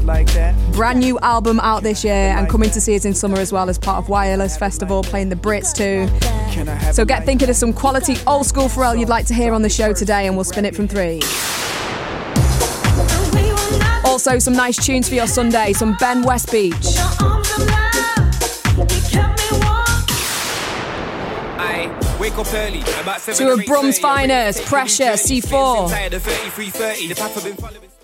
Brand new album out this year and coming to see us in summer as well as part of Wireless Festival, playing the Brits too. So get thinking of some quality old school Pharrell you'd like to hear on the show today and we'll spin it from 3. Also some nice tunes for your Sunday, some Ben Westbeach. Wake up early, about 7 Two of Brum's finest, Pressure, C4.